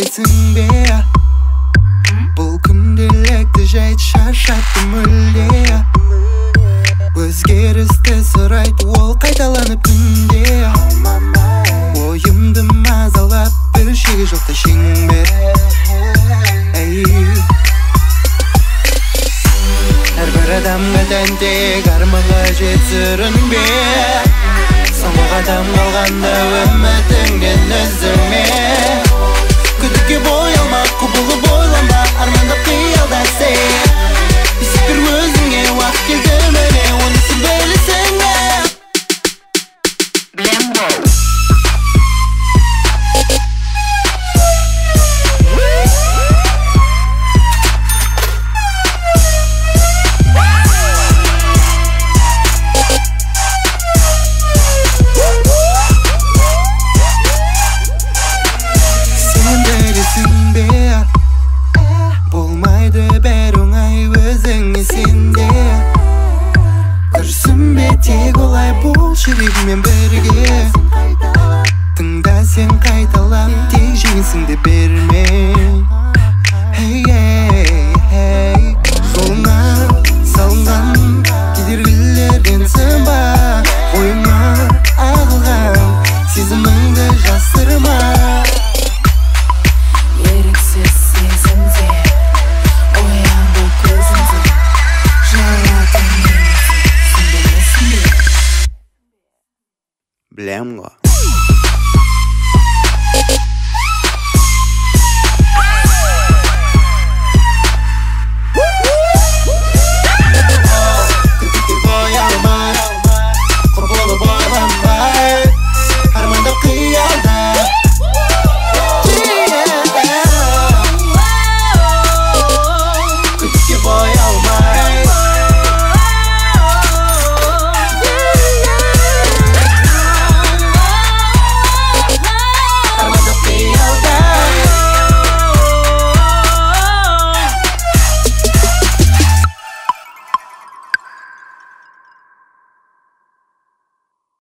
білесің бе? Бұл күнделікті жайт шаршатты мүлде. Өзгерісті сұрайды ол қайталанып күнде. Ойымды мазалап бір шегі жоқта шеңбер. Әрбір адамға тәнтек арманға жет сүрінбе. Соңғы қадам қалғанда үмітіңнен үзілме. Күдікке бой алма, құбылып ойланба, армандап қиялда сен. Есіп бір өзіңе уақыт келді міне, онысын білесің бе? Білем бол. Болмайды бәр оңай өзіңе сенде. Күрсінбе тек олай бол жүрегімен бірге. Тыңда сен қайталап тек жеңісіңді берме.